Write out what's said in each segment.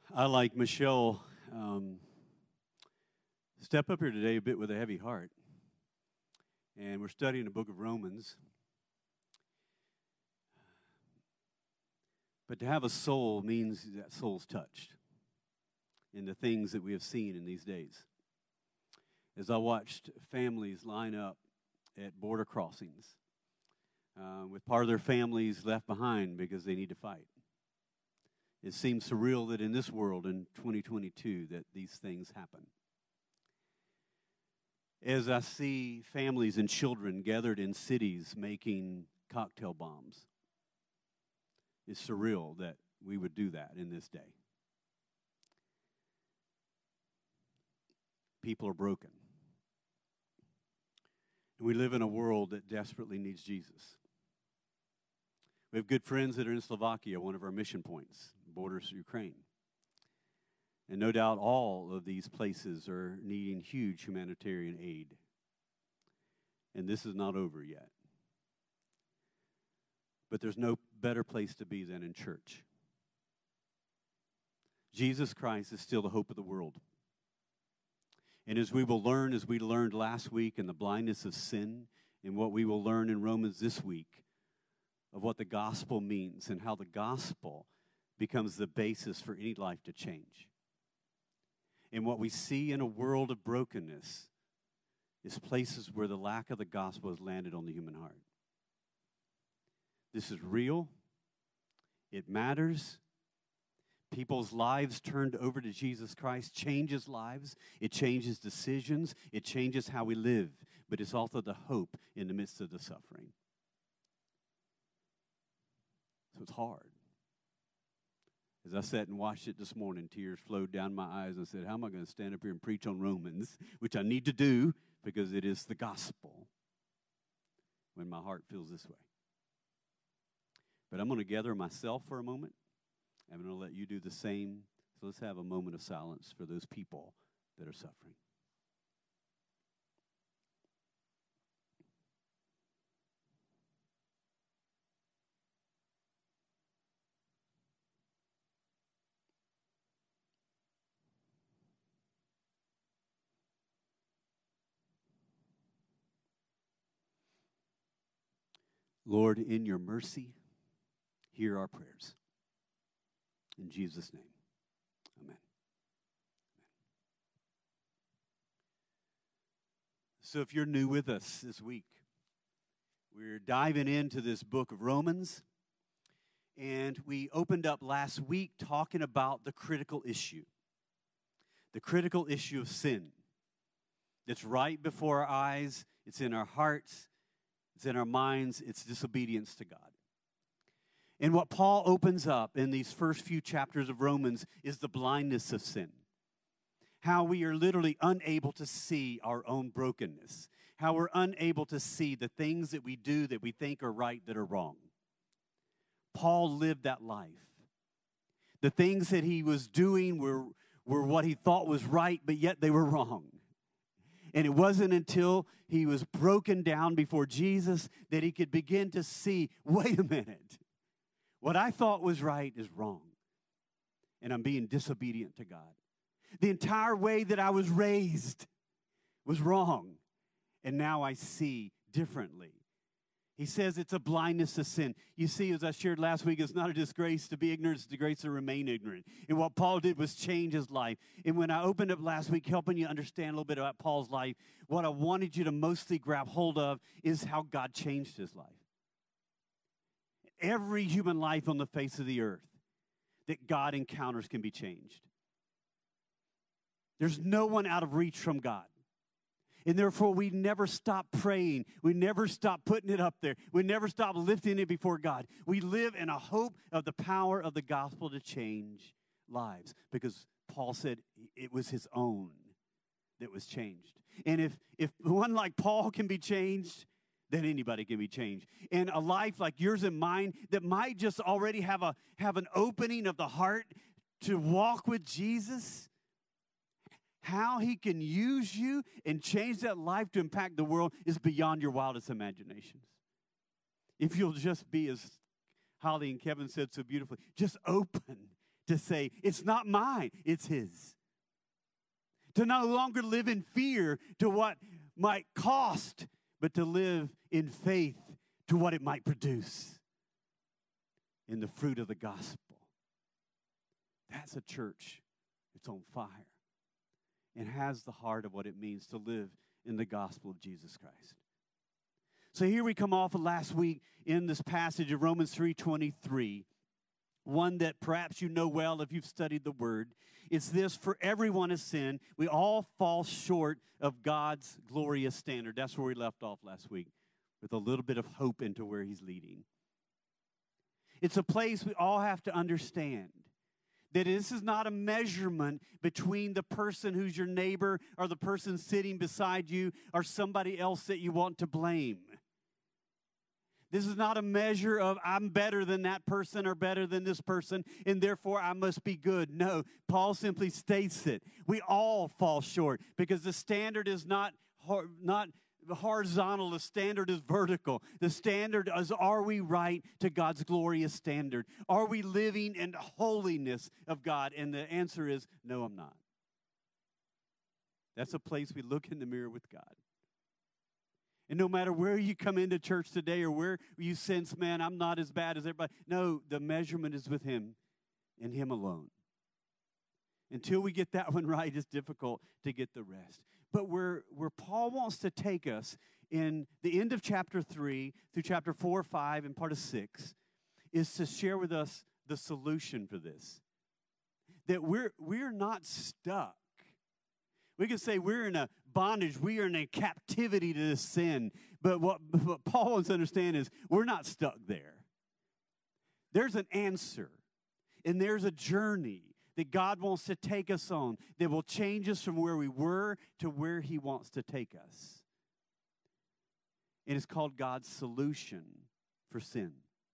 I, like Michelle, step up here today a bit with a heavy heart. And we're studying the book of Romans. But to have a soul means that soul's touched in the things that we have seen in these days. As I watched families line up at border crossings with part of their families left behind because they need to fight. It seems surreal that in this world, in 2022, that these things happen. As I see families and children gathered in cities making cocktail bombs, it's surreal that we would do that in this day. People are broken. And we live in a world that desperately needs Jesus. We have good friends that are in Slovakia, one of our mission points, borders Ukraine. And no doubt all of these places are needing huge humanitarian aid. And this is not over yet. But there's no better place to be than in church. Jesus Christ is still the hope of the world. And as we will learn, as we learned last week in the blindness of sin, and what we will learn in Romans this week, of what the gospel means and how the gospel becomes the basis for any life to change. And what we see in a world of brokenness is places where the lack of the gospel has landed on the human heart. This is real. It matters. People's lives turned over to Jesus Christ changes lives. It changes decisions. It changes how we live. But it's also the hope in the midst of the suffering. So it's hard. As I sat and watched it this morning, tears flowed down my eyes. I said, how am I going to stand up here and preach on Romans, which I need to do because it is the gospel, when my heart feels this way? But I'm going to gather myself for a moment. I'm going to let you do the same. So let's have a moment of silence for those people that are suffering. Lord, in your mercy, hear our prayers. In Jesus' name, amen. So if you're new with us this week, we're diving into this book of Romans. And we opened up last week talking about the critical issue of sin. That's right before our eyes. It's in our hearts. It's in our minds. It's disobedience to God. And what Paul opens up in these first few chapters of Romans is the blindness of sin. How we are literally unable to see our own brokenness. How we're unable to see the things that we do that we think are right that are wrong. Paul lived that life. The things that he was doing were what he thought was right, but yet they were wrong. And it wasn't until he was broken down before Jesus that he could begin to see, wait a minute, what I thought was right is wrong. And I'm being disobedient to God. The entire way that I was raised was wrong. And now I see differently. He says it's a blindness to sin. You see, as I shared last week, it's not a disgrace to be ignorant, it's a disgrace to remain ignorant. And what Paul did was change his life. And when I opened up last week, helping you understand a little bit about Paul's life, what I wanted you to mostly grab hold of is how God changed his life. Every human life on the face of the earth that God encounters can be changed. There's no one out of reach from God. And therefore, we never stop praying. We never stop putting it up there. We never stop lifting it before God. We live in a hope of the power of the gospel to change lives. Because Paul said it was his own that was changed. And if one like Paul can be changed, then anybody can be changed. And a life like yours and mine that might just already have an opening of the heart to walk with Jesus, how he can use you and change that life to impact the world is beyond your wildest imaginations. If you'll just be, as Holly and Kevin said so beautifully, just open to say, it's not mine, it's His. To no longer live in fear to what might cost, but to live in faith to what it might produce in the fruit of the gospel. That's a church that's on fire and has the heart of what it means to live in the gospel of Jesus Christ. So here we come off of last week in this passage of Romans 3:23, one that perhaps you know well if you've studied the Word. It's this: for everyone has sinned. We all fall short of God's glorious standard. That's where we left off last week, with a little bit of hope into where He's leading. It's a place we all have to understand that this is not a measurement between the person who's your neighbor or the person sitting beside you or somebody else that you want to blame. This is not a measure of I'm better than that person or better than this person, and therefore I must be good. No, Paul simply states it. We all fall short because the standard is not horizontal. The standard is vertical. The standard is, are we right to God's glorious standard? Are we living in holiness of God? And the answer is, no, I'm not. That's a place we look in the mirror with God. And no matter where you come into church today or where you sense, man, I'm not as bad as everybody. No, the measurement is with Him and Him alone. Until we get that one right, it's difficult to get the rest. But where Paul wants to take us in the end of chapter 3 through chapter 4, 5, and part of 6 is to share with us the solution for this. That we're not stuck. We can say we're in a bondage, we are in a captivity to this sin. But what Paul wants to understand is we're not stuck there. There's an answer, and there's a journey that God wants to take us on that will change us from where we were to where He wants to take us. And it's called God's solution for sin.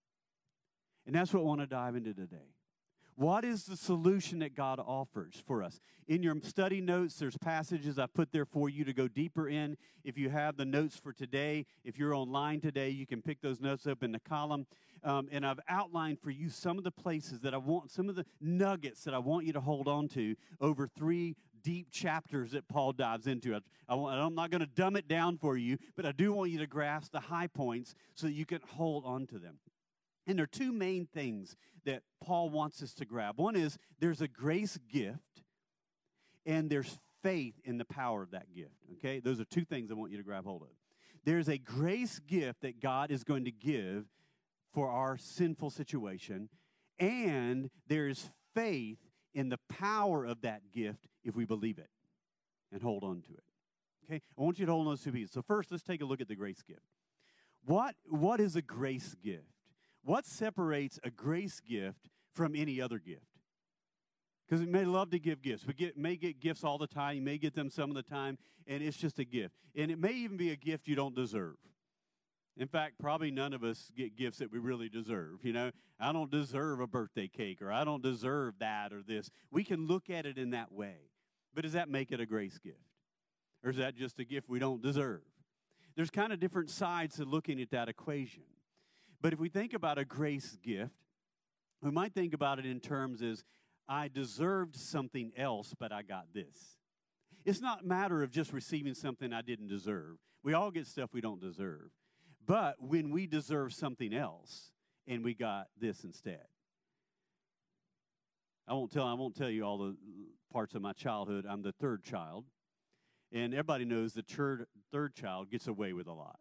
And that's what I want to dive into today. What is the solution that God offers for us? In your study notes, there's passages I put there for you to go deeper in. If you have the notes for today, if you're online today, you can pick those notes up in the column. And I've outlined for you some of the places that I want, some of the nuggets that I want you to hold on to over 3 deep chapters that Paul dives into. I'm not going to dumb it down for you, but I do want you to grasp the high points so that you can hold on to them. And there are 2 main things that Paul wants us to grab. One is there's a grace gift, and there's faith in the power of that gift. Okay? Those are 2 things I want you to grab hold of. There's a grace gift that God is going to give for our sinful situation, and there's faith in the power of that gift if we believe it and hold on to it. Okay? I want you to hold on to those 2 pieces. So first, let's take a look at the grace gift. What is a grace gift? What separates a grace gift from any other gift? Because we may love to give gifts. We may get gifts all the time. You may get them some of the time, and it's just a gift. And it may even be a gift you don't deserve. In fact, probably none of us get gifts that we really deserve. You know, I don't deserve a birthday cake, or I don't deserve that or this. We can look at it in that way. But does that make it a grace gift? Or is that just a gift we don't deserve? There's kind of different sides to looking at that equation. But if we think about a grace gift, we might think about it in terms as I deserved something else, but I got this. It's not a matter of just receiving something I didn't deserve. We all get stuff we don't deserve. But when we deserve something else and we got this instead. I won't tell you all the parts of my childhood. I'm the 3rd child. And everybody knows the 3rd child gets away with a lot.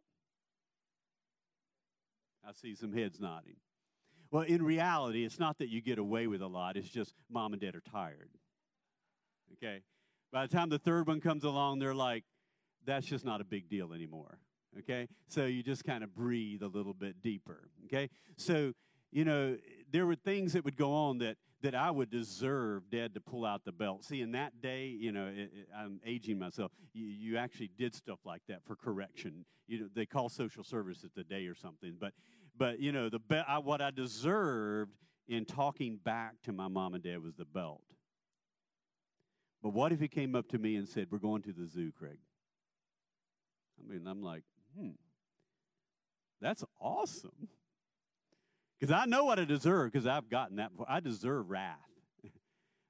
I see some heads nodding. Well, in reality, it's not that you get away with a lot. It's just mom and dad are tired. Okay? By the time the 3rd one comes along, they're like, that's just not a big deal anymore. Okay? So you just kind of breathe a little bit deeper. Okay? So, you know, there were things that would go on that I would deserve Dad to pull out the belt. See, in that day, you know, I'm aging myself. You actually did stuff like that for correction. You know, they call social services today or something. But you know, what I deserved in talking back to my mom and dad was the belt. But what if he came up to me and said, "We're going to the zoo, Craig"? I mean, I'm like, that's awesome. Because I know what I deserve, because I've gotten that before. I deserve wrath.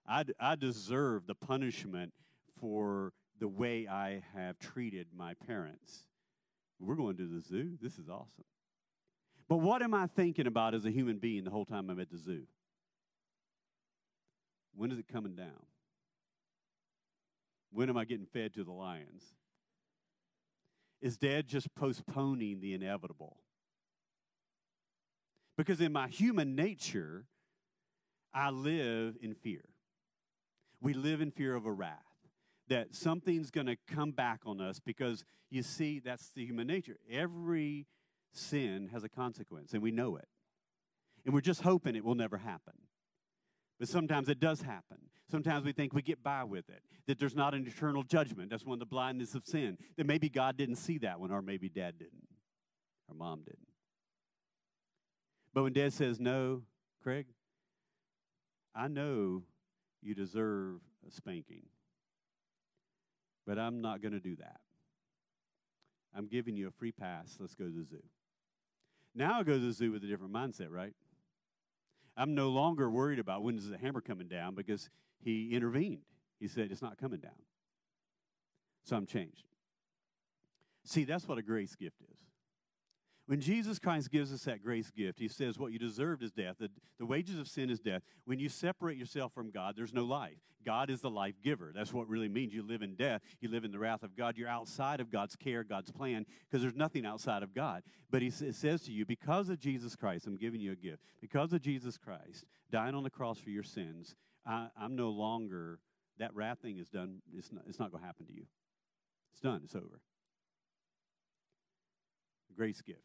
I deserve the punishment for the way I have treated my parents. We're going to the zoo. This is awesome. But what am I thinking about as a human being the whole time I'm at the zoo? When is it coming down? When am I getting fed to the lions? Is Dad just postponing the inevitable? Because in my human nature, I live in fear. We live in fear of a wrath, that something's going to come back on us because, you see, that's the human nature. Every sin has a consequence, and we know it. And we're just hoping it will never happen. But sometimes it does happen. Sometimes we think we get by with it, that there's not an eternal judgment. That's one of the blindness of sin, that maybe God didn't see that one, or maybe Dad didn't, or Mom didn't. But when Dad says, no, Craig, I know you deserve a spanking, but I'm not going to do that. I'm giving you a free pass. Let's go to the zoo. Now I go to the zoo with a different mindset, right? I'm no longer worried about when is the hammer coming down because he intervened. He said it's not coming down. So I'm changed. See, that's what a grace gift is. When Jesus Christ gives us that grace gift, he says what you deserved is death. The wages of sin is death. When you separate yourself from God, there's no life. God is the life giver. That's what it really means. You live in death. You live in the wrath of God. You're outside of God's care, God's plan, because there's nothing outside of God. But it says to you, because of Jesus Christ, I'm giving you a gift. Because of Jesus Christ, dying on the cross for your sins, I'm no longer, that wrath thing is done. It's not going to happen to you. It's done. It's over. Grace gift.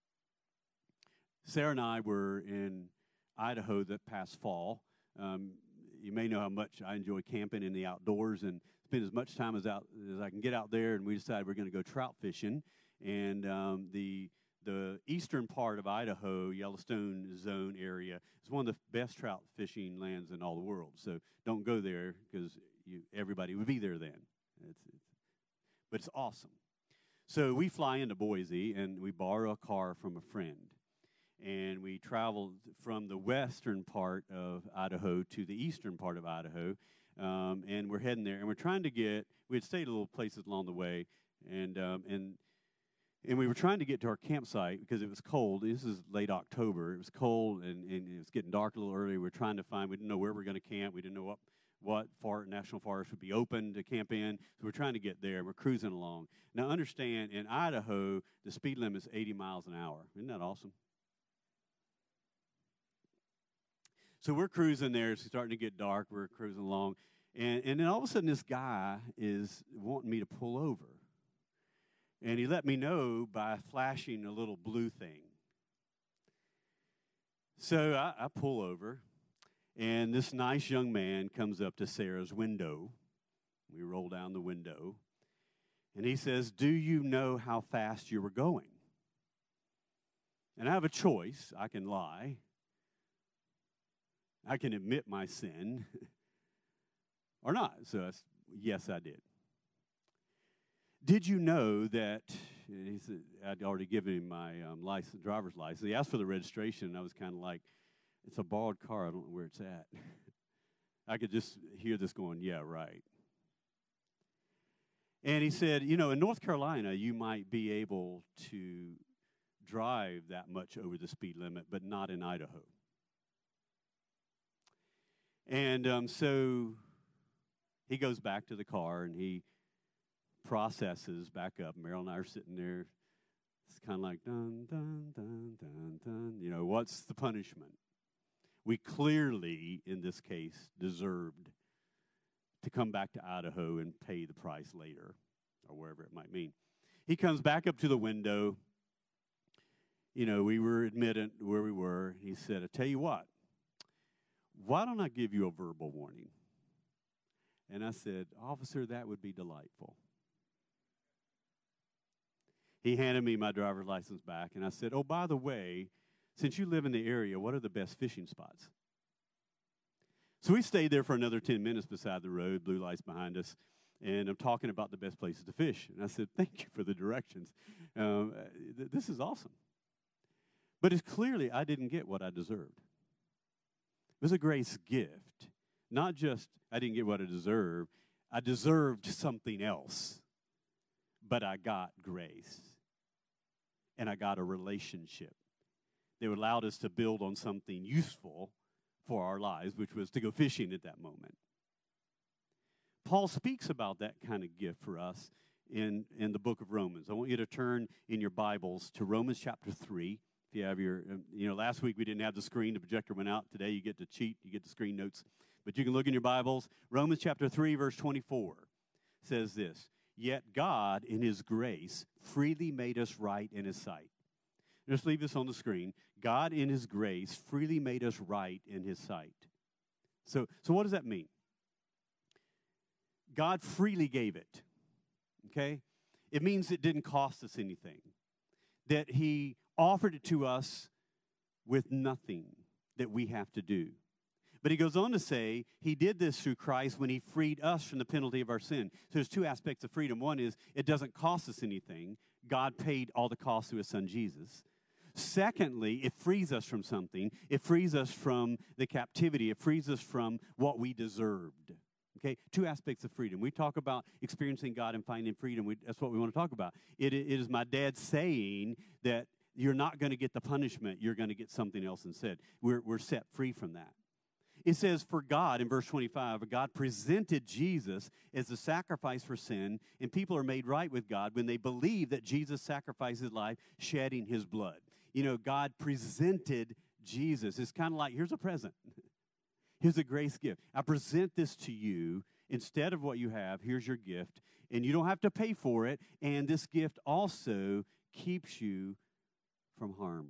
Sarah and I were in Idaho that past fall. You may know how much I enjoy camping in the outdoors and spend as much time as I can get out there. And we decided we're going to go trout fishing. And the eastern part of Idaho, Yellowstone zone area, is one of the best trout fishing lands in all the world. So don't go there because everybody would be there then. But it's awesome. So we fly into Boise and we borrow a car from a friend. And we traveled from the western part of Idaho to the eastern part of Idaho, and we're heading there. And we're trying to we had stayed at little places along the way, and we were trying to get to our campsite because it was cold. This is late October. It was cold, and it was getting dark a little early. We didn't know where we were going to camp. We didn't know what national forest would be open to camp in. So we're trying to get there. We're cruising along. Now, understand, in Idaho, the speed limit is 80 miles an hour. Isn't that awesome? So we're cruising there. It's starting to get dark. We're cruising along. And then all of a sudden, this guy is wanting me to pull over. And he let me know by flashing a little blue thing. So I pull over. And this nice young man comes up to Sarah's window. We roll down the window. And he says, "Do you know how fast you were going?" And I have a choice. I can lie. I can admit my sin or not. So yes, I did. Did you know that, he said, I'd already given him my driver's license. He asked for the registration, and I was kind of like, it's a borrowed car. I don't know where it's at. I could just hear this going, yeah, right. And he said, in North Carolina, you might be able to drive that much over the speed limit, but not in Idaho. And so he goes back to the car, and he processes back up. Meryl and I are sitting there. It's kind of like, dun, dun, dun, dun, dun. What's the punishment? We clearly, in this case, deserved to come back to Idaho and pay the price later, or wherever it might mean. He comes back up to the window. We were admitted where we were. He said, "I tell you what. Why don't I give you a verbal warning?" And I said, "Officer, that would be delightful." He handed me my driver's license back, and I said, "Oh, by the way, since you live in the area, what are the best fishing spots?" So we stayed there for another 10 minutes beside the road, blue lights behind us, and I'm talking about the best places to fish. And I said, "Thank you for the directions. This is awesome." But it's clearly I didn't get what I deserved. It was a grace gift Not just, I didn't get what I deserved. I deserved something else, but I got grace. And I got a relationship that allowed us to build on something useful for our lives, which was to go fishing at that moment. Paul speaks about that kind of gift for us in the book of Romans. I want you to turn in your Bibles to Romans chapter 3. If you have your, last week we didn't have the screen. The projector went out. Today you get to cheat. You get the screen notes. But you can look in your Bibles. Romans chapter 3, verse 24 says this, "Yet God, in his grace, freely made us right in his sight." Just leave this on the screen. God, in his grace, freely made us right in his sight. So what does that mean? God freely gave it, okay? It means it didn't cost us anything, that he offered it to us with nothing that we have to do. But he goes on to say he did this through Christ when he freed us from the penalty of our sin. So there's two aspects of freedom. One is it doesn't cost us anything. God paid all the cost through his son Jesus. Secondly, it frees us from something. It frees us from the captivity. It frees us from what we deserved. Okay, two aspects of freedom. We talk about experiencing God and finding freedom. That's what we want to talk about. It is my dad saying that you're not going to get the punishment. You're going to get something else instead. We're set free from that. It says, for God, in verse 25, God presented Jesus as the sacrifice for sin, and people are made right with God when they believe that Jesus sacrificed his life, shedding his blood. You know, God presented Jesus. It's kind of like, here's a present. Here's a grace gift. I present this to you. Instead of what you have, here's your gift. And you don't have to pay for it. And this gift also keeps you from harm.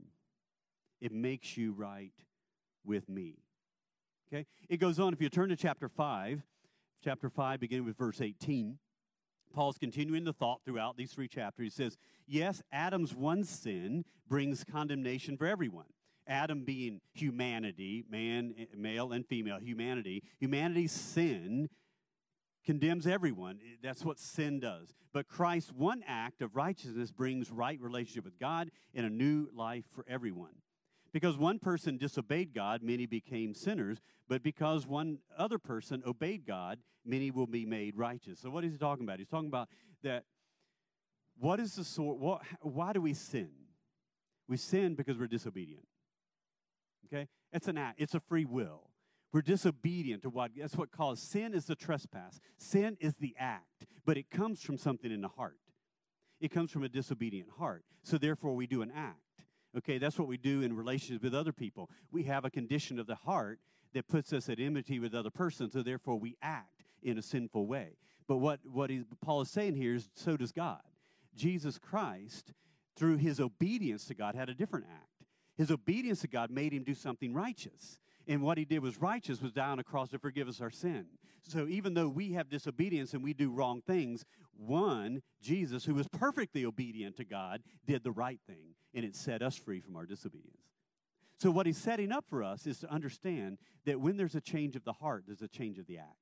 It makes you right with me. Okay? It goes on. If you turn to chapter 5, beginning with verse 18, Paul's continuing the thought throughout these three chapters. He says, yes, Adam's one sin brings condemnation for everyone. Adam being humanity, man, male and female, humanity. Humanity's sin condemns everyone. That's what sin does. But Christ's one act of righteousness brings right relationship with God and a new life for everyone. Because one person disobeyed God, many became sinners. But because one other person obeyed God, many will be made righteous. So what is he talking about? He's talking about that what is the sort, why do we sin? We sin because we're disobedient. Okay? It's an act. It's a free will. We're disobedient to what, that's what causes sin is the trespass. Sin is the act, but it comes from something in the heart. It comes from a disobedient heart. So therefore we do an act. Okay, that's what we do in relationships with other people. We have a condition of the heart that puts us at enmity with other persons, so therefore we act in a sinful way. But what Paul is saying here is so does God. Jesus Christ, through his obedience to God, had a different act. His obedience to God made him do something righteous. And what he did was righteous, was die on a cross to forgive us our sin. So even though we have disobedience and we do wrong things, one, Jesus, who was perfectly obedient to God, did the right thing, and it set us free from our disobedience. So what he's setting up for us is to understand that when there's a change of the heart, there's a change of the act.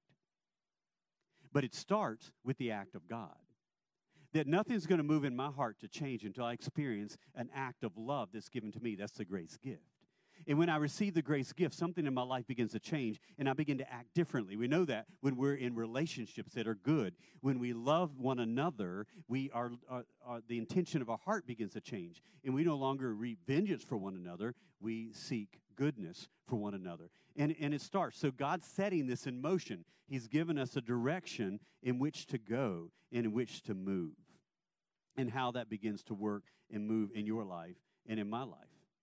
But it starts with the act of God. That nothing's going to move in my heart to change until I experience an act of love that's given to me. That's the grace gift. And when I receive the grace gift, something in my life begins to change, and I begin to act differently. We know that when we're in relationships that are good. When we love one another, the intention of our heart begins to change. And we no longer reap vengeance for one another. We seek goodness for one another. And it starts. So God's setting this in motion. He's given us a direction in which to go and in which to move. And how that begins to work and move in your life and in my life.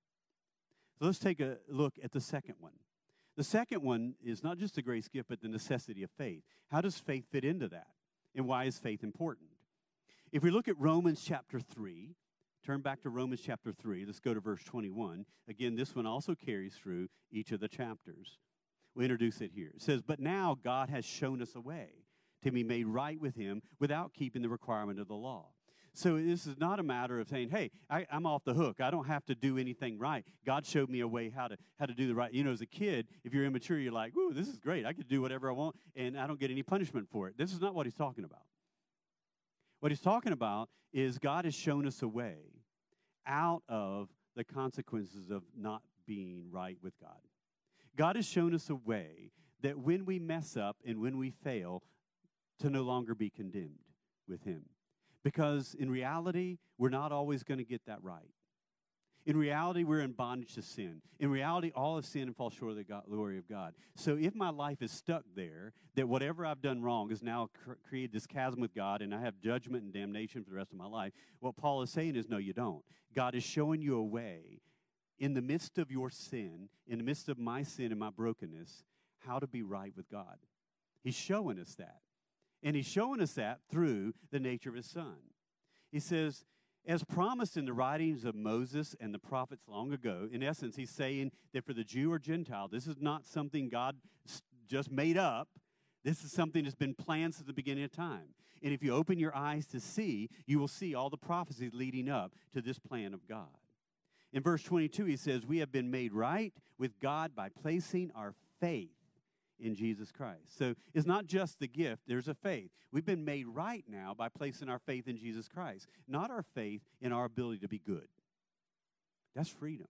So let's take a look at the second one. The second one is not just the grace gift, but the necessity of faith. How does faith fit into that? And why is faith important? If we look at Romans chapter 3, turn back to Romans chapter 3. Let's go to verse 21. Again, this one also carries through each of the chapters. We introduce it here. It says, but now God has shown us a way to be made right with him without keeping the requirement of the law. So this is not a matter of saying, hey, I'm off the hook. I don't have to do anything right. God showed me a way how to do the right. You know, as a kid, if you're immature, you're like, ooh, this is great. I could do whatever I want, and I don't get any punishment for it. This is not what he's talking about. What he's talking about is God has shown us a way out of the consequences of not being right with God. God has shown us a way that when we mess up and when we fail, to no longer be condemned with him. Because in reality, we're not always going to get that right. In reality, we're in bondage to sin. In reality, all of sin and fall short of the glory of God. So if my life is stuck there, that whatever I've done wrong has now created this chasm with God, and I have judgment and damnation for the rest of my life, what Paul is saying is, no, you don't. God is showing you a way in the midst of your sin, in the midst of my sin and my brokenness, how to be right with God. He's showing us that. And he's showing us that through the nature of his Son. He says, as promised in the writings of Moses and the prophets long ago, in essence, he's saying that for the Jew or Gentile, this is not something God just made up. This is something that's been planned since the beginning of time. And if you open your eyes to see, you will see all the prophecies leading up to this plan of God. In verse 22, he says, we have been made right with God by placing our faith in Jesus Christ. So it's not just the gift, there's a faith. We've been made right now by placing our faith in Jesus Christ, not our faith in our ability to be good. That's freedom.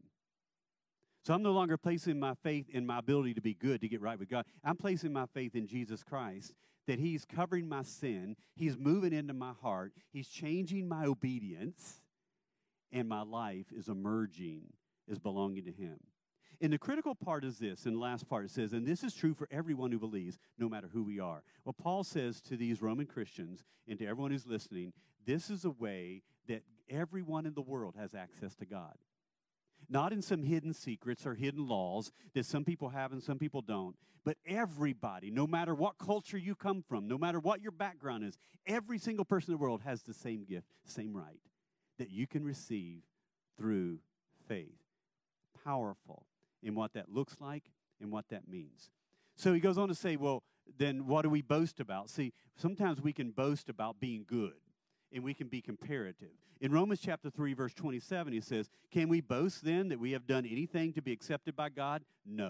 So I'm no longer placing my faith in my ability to be good, to get right with God. I'm placing my faith in Jesus Christ, that he's covering my sin, he's moving into my heart, he's changing my obedience, and my life is emerging as belonging to him. And the critical part is this, and the last part it says, and this is true for everyone who believes, no matter who we are. What Paul says to these Roman Christians and to everyone who's listening, this is a way that everyone in the world has access to God. Not in some hidden secrets or hidden laws that some people have and some people don't, but everybody, no matter what culture you come from, no matter what your background is, every single person in the world has the same gift, same right, that you can receive through faith. Powerful in what that looks like and what that means. So he goes on to say, well, then what do we boast about? See, sometimes we can boast about being good, and we can be comparative. In Romans chapter 3, verse 27, he says, can we boast then that we have done anything to be accepted by God? No.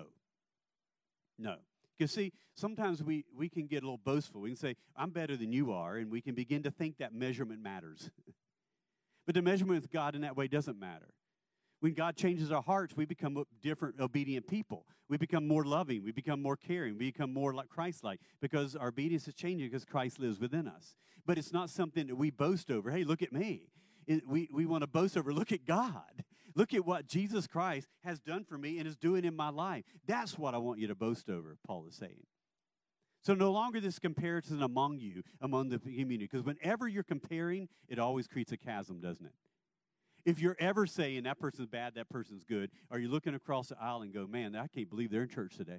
No. Because, see, sometimes we can get a little boastful. We can say, I'm better than you are, and we can begin to think that measurement matters. But the measurement with God in that way doesn't matter. When God changes our hearts, we become different, obedient people. We become more loving. We become more caring. We become more like Christ-like because our obedience is changing because Christ lives within us. But it's not something that we boast over. Hey, look at me. We want to boast over, look at God. Look at what Jesus Christ has done for me and is doing in my life. That's what I want you to boast over, Paul is saying. So no longer this comparison among you, among the community, because whenever you're comparing, it always creates a chasm, doesn't it? If you're ever saying that person's bad, that person's good, or you're looking across the aisle and go, man, I can't believe they're in church today.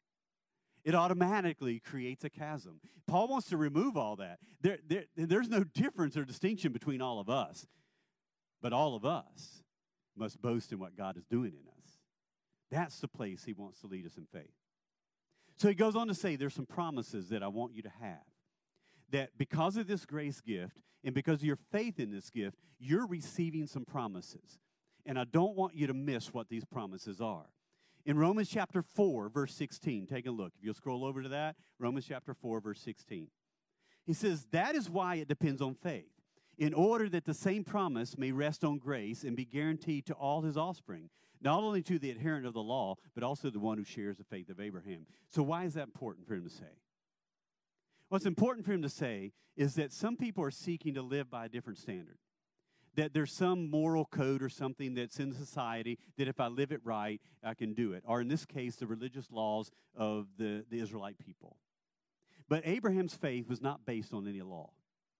It automatically creates a chasm. Paul wants to remove all that. There's no difference or distinction between all of us, but all of us must boast in what God is doing in us. That's the place he wants to lead us in faith. So he goes on to say there's some promises that I want you to have. That because of this grace gift and because of your faith in this gift, you're receiving some promises. And I don't want you to miss what these promises are. In Romans chapter 4, verse 16, take a look. If you'll scroll over to that, Romans chapter 4, verse 16. He says, that is why it depends on faith, in order that the same promise may rest on grace and be guaranteed to all his offspring, not only to the adherent of the law, but also the one who shares the faith of Abraham. So why is that important for him to say? What's important for him to say is that some people are seeking to live by a different standard. That there's some moral code or something that's in society that if I live it right, I can do it. Or in this case, the religious laws of the Israelite people. But Abraham's faith was not based on any law.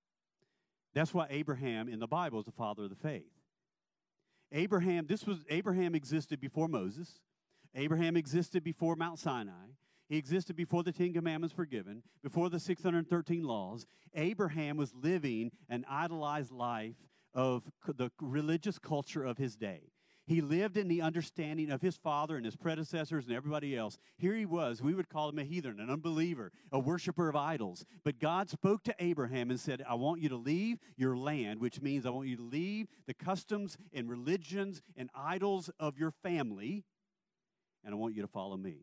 That's why Abraham in the Bible is the father of the faith. Abraham existed before Moses. Abraham existed before Mount Sinai. He existed before the 10 Commandments were given, before the 613 laws. Abraham was living an idolized life of the religious culture of his day. He lived in the understanding of his father and his predecessors and everybody else. Here he was. We would call him a heathen, an unbeliever, a worshiper of idols. But God spoke to Abraham and said, I want you to leave your land, which means I want you to leave the customs and religions and idols of your family, and I want you to follow me.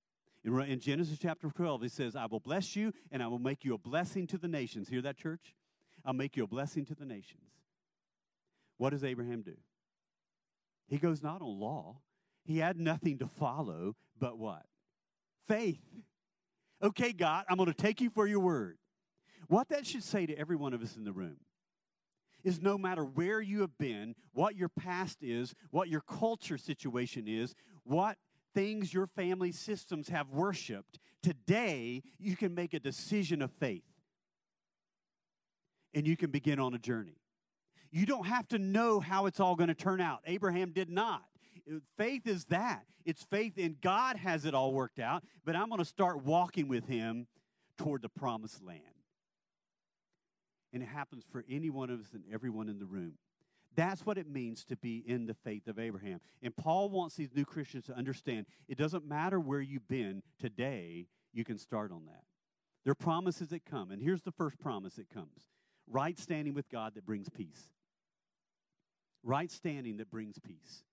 In Genesis chapter 12, it says, I will bless you, and I will make you a blessing to the nations. Hear that, church? I'll make you a blessing to the nations. What does Abraham do? He goes not on law. He had nothing to follow, but what? Faith. Okay, God, I'm going to take you for your word. What that should say to every one of us in the room is no matter where you have been, what your past is, what your culture situation is, what things your family systems have worshiped, today you can make a decision of faith. And you can begin on a journey. You don't have to know how it's all going to turn out. Abraham did not. Faith is that. It's faith in God has it all worked out, but I'm going to start walking with him toward the promised land. And it happens for any one of us and everyone in the room. That's what it means to be in the faith of Abraham. And Paul wants these new Christians to understand it doesn't matter where you've been today, you can start on that. There are promises that come. And here's the first promise that comes. Right standing with God that brings peace. Right standing that brings peace.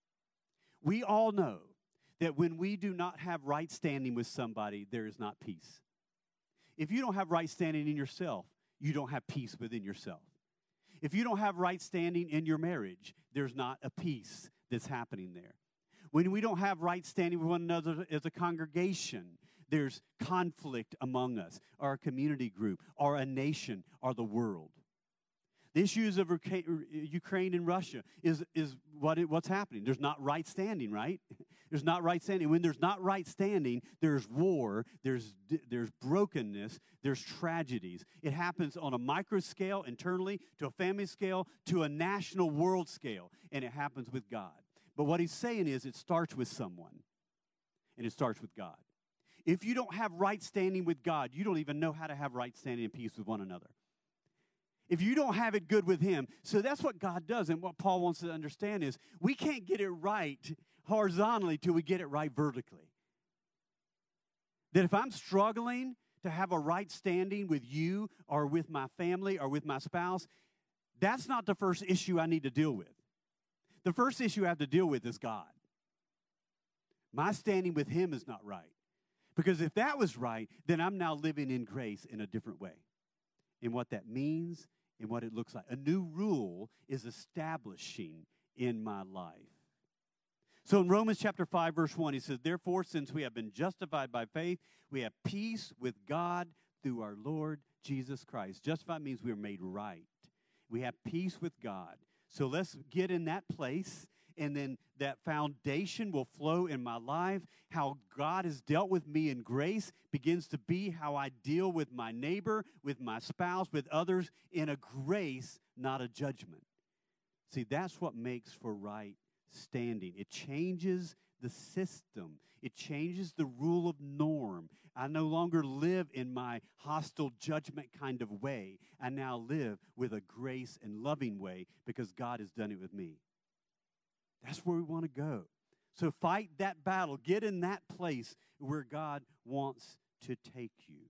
We all know that when we do not have right standing with somebody, there is not peace. If you don't have right standing in yourself, you don't have peace within yourself. If you don't have right standing in your marriage, there's not a peace that's happening there. When we don't have right standing with one another as a congregation, there's conflict among us, or a community group, or a nation, or the world. The issues of Ukraine and Russia is what's happening. There's not right standing, right? There's not right standing. When there's not right standing, there's war, there's brokenness, there's tragedies. It happens on a micro scale internally, to a family scale, to a national world scale, and it happens with God. But what he's saying is it starts with someone, and it starts with God. If you don't have right standing with God, you don't even know how to have right standing and peace with one another. If you don't have it good with him, so that's what God does. And what Paul wants to understand is we can't get it right horizontally till we get it right vertically. That if I'm struggling to have a right standing with you or with my family or with my spouse, that's not the first issue I need to deal with. The first issue I have to deal with is God. My standing with him is not right. Because if that was right, then I'm now living in grace in a different way. And what that means and what it looks like. A new rule is establishing in my life. So in Romans chapter 5, verse 1, he says, therefore, since we have been justified by faith, we have peace with God through our Lord Jesus Christ. Justified means we are made right. We have peace with God. So let's get in that place, and then that foundation will flow in my life. How God has dealt with me in grace begins to be how I deal with my neighbor, with my spouse, with others, in a grace, not a judgment. See, that's what makes for right standing. It changes the system. It changes the rule of norm. I no longer live in my hostile judgment kind of way. I now live with a grace and loving way because God has done it with me. That's where we want to go. So fight that battle. Get in that place where God wants to take you.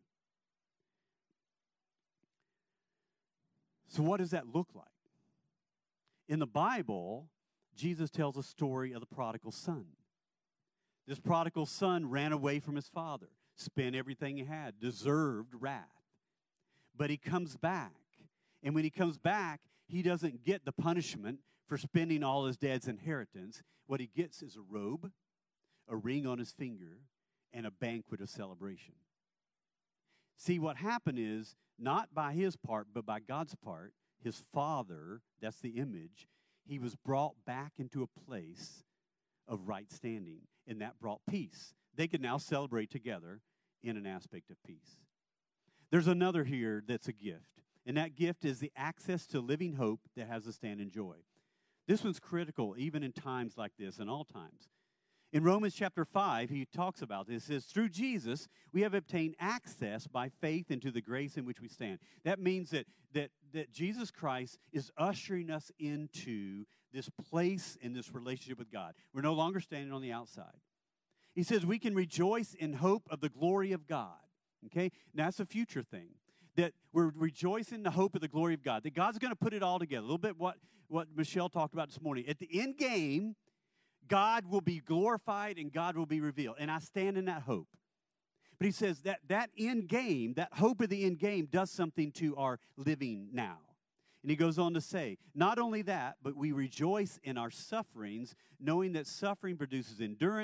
So what does that look like? In the Bible, Jesus tells a story of the prodigal son. This prodigal son ran away from his father, spent everything he had, deserved wrath. But he comes back. And when he comes back, he doesn't get the punishment for spending all his dad's inheritance. What he gets is a robe, a ring on his finger, and a banquet of celebration. See, what happened is, not by his part, but by God's part, his father, that's the image, he was brought back into a place of right standing, and that brought peace. They could now celebrate together in an aspect of peace. There's another here that's a gift, and that gift is the access to living hope that has a stand in joy. This one's critical even in times like this and all times. In Romans chapter 5, he talks about this. He says, through Jesus, we have obtained access by faith into the grace in which we stand. That means that Jesus Christ is ushering us into this place in this relationship with God. We're no longer standing on the outside. He says we can rejoice in hope of the glory of God. Okay? Now, that's a future thing. That we're rejoicing in the hope of the glory of God. That God's going to put it all together. A little bit what Michelle talked about this morning. At the end game, God will be glorified and God will be revealed. And I stand in that hope. But he says that end game, that hope of the end game does something to our living now. And he goes on to say, not only that, but we rejoice in our sufferings, knowing that suffering produces endurance,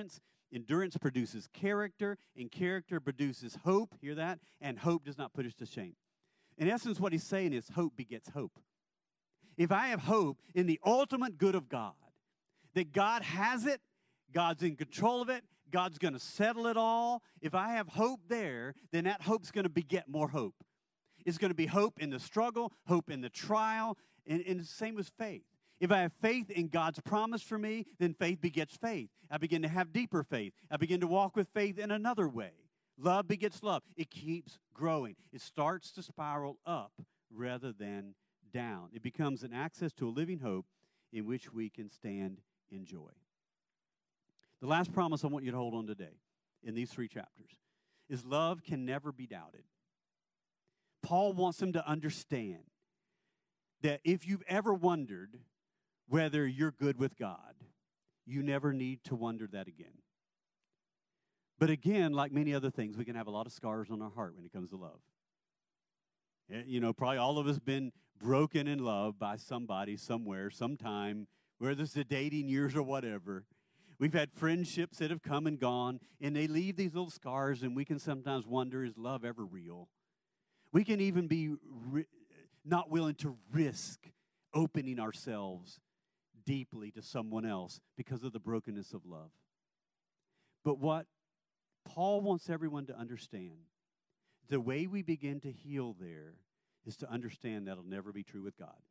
Endurance produces character, and character produces hope. Hear that? And hope does not put us to shame. In essence, what he's saying is hope begets hope. If I have hope in the ultimate good of God, that God has it, God's in control of it, God's going to settle it all. If I have hope there, then that hope's going to beget more hope. It's going to be hope in the struggle, hope in the trial, and the same with faith. If I have faith in God's promise for me, then faith begets faith. I begin to have deeper faith. I begin to walk with faith in another way. Love begets love. It keeps growing. It starts to spiral up rather than down. It becomes an access to a living hope in which we can stand in joy. The last promise I want you to hold on today in these 3 chapters is love can never be doubted. Paul wants them to understand that if you've ever wondered whether you're good with God, you never need to wonder that again. But again, like many other things, we can have a lot of scars on our heart when it comes to love. You know, probably all of us been broken in love by somebody, somewhere, sometime, whether it's the dating years or whatever. We've had friendships that have come and gone, and they leave these little scars, and we can sometimes wonder, is love ever real? We can even be not willing to risk opening ourselves deeply to someone else because of the brokenness of love. But what Paul wants everyone to understand, the way we begin to heal there is to understand that'll never be true with God.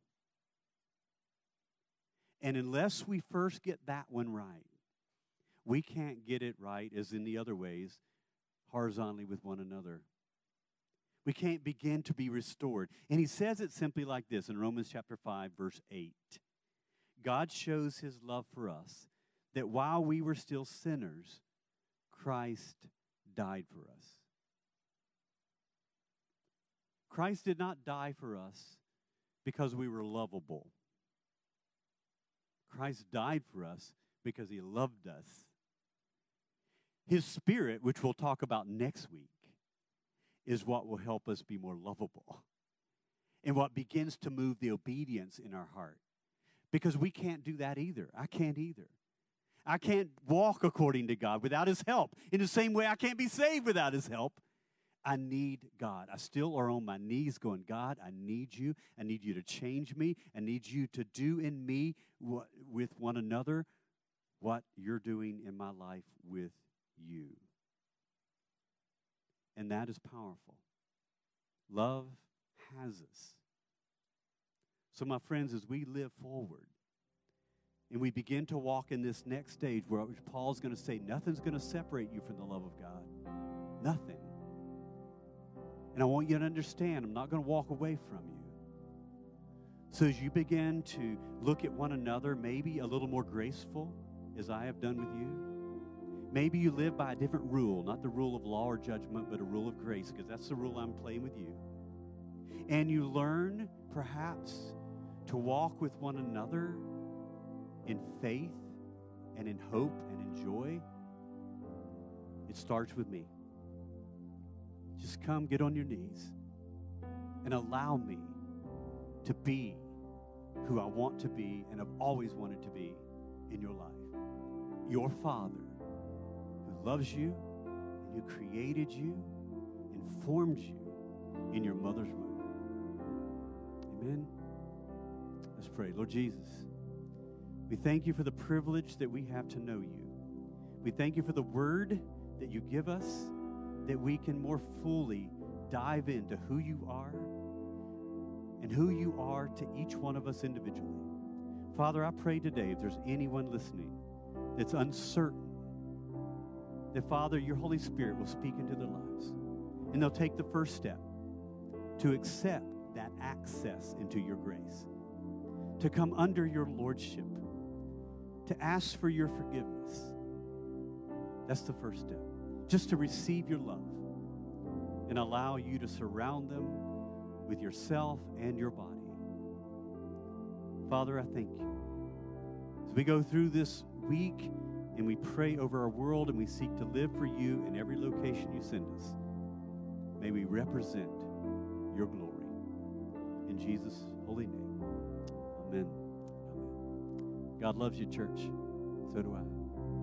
And unless we first get that one right, we can't get it right as in the other ways, horizontally with one another. We can't begin to be restored. And he says it simply like this in Romans chapter 5, verse 8. God shows his love for us, that while we were still sinners, Christ died for us. Christ did not die for us because we were lovable. Christ died for us because he loved us. His Spirit, which we'll talk about next week, is what will help us be more lovable and what begins to move the obedience in our heart. Because we can't do that either. I can't either. I can't walk according to God without his help. In the same way, I can't be saved without his help. I need God. I still are on my knees going, God, I need you. I need you to change me. I need you to do in me with one another what you're doing in my life with you. And that is powerful. Love has us. So, my friends, as we live forward and we begin to walk in this next stage where Paul's going to say, nothing's going to separate you from the love of God. Nothing. And I want you to understand, I'm not going to walk away from you. So as you begin to look at one another, maybe a little more graceful, as I have done with you, maybe you live by a different rule, not the rule of law or judgment, but a rule of grace, because that's the rule I'm playing with you. And you learn, perhaps, to walk with one another in faith and in hope and in joy. It starts with me. Just come, get on your knees, and allow me to be who I want to be and have always wanted to be in your life. Your Father who loves you and who created you and formed you in your mother's womb. Amen. Let's pray. Lord Jesus, we thank you for the privilege that we have to know you. We thank you for the word that you give us, that we can more fully dive into who you are and who you are to each one of us individually. Father, I pray today, if there's anyone listening that's uncertain, that, Father, your Holy Spirit will speak into their lives, and they'll take the first step to accept that access into your grace, to come under your lordship, to ask for your forgiveness. That's the first step. Just to receive your love and allow you to surround them with yourself and your body. Father, I thank you. As we go through this week and we pray over our world and we seek to live for you in every location you send us, may we represent your glory. In Jesus' holy name, amen. Amen. God loves you, church. So do I.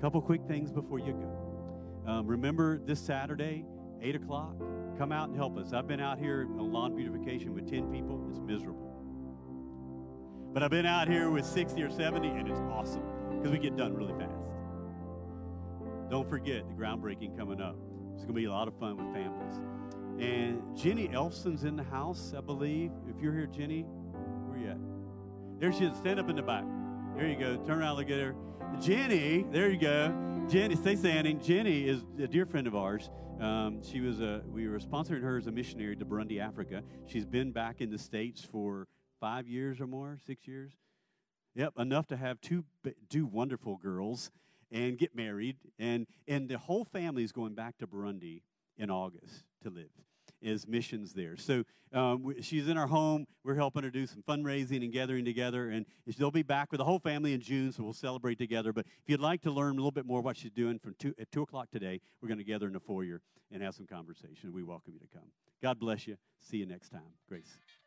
Couple quick things before you go. Remember this Saturday, 8 o'clock, come out and help us. I've been out here on lawn beautification with 10 people. It's miserable. But I've been out here with 60 or 70, and it's awesome because we get done really fast. Don't forget the groundbreaking coming up. It's going to be a lot of fun with families. And Jenny Elfson's in the house, I believe. If you're here, Jenny, where you at? There she is. Stand up in the back. There you go. Turn around, look at her. Jenny, there you go. Jenny, stay standing. Jenny is a dear friend of ours. We were sponsoring her as a missionary to Burundi, Africa. She's been back in the States for 5 years or more, 6 years. Yep, enough to have two wonderful girls and get married. And the whole family is going back to Burundi in August to live as missions there. So she's in our home. We're helping her do some fundraising and gathering together. And they'll be back with the whole family in June, so we'll celebrate together. But if you'd like to learn a little bit more what she's doing at 2 o'clock today, we're going to gather in the foyer and have some conversation. We welcome you to come. God bless you. See you next time. Grace.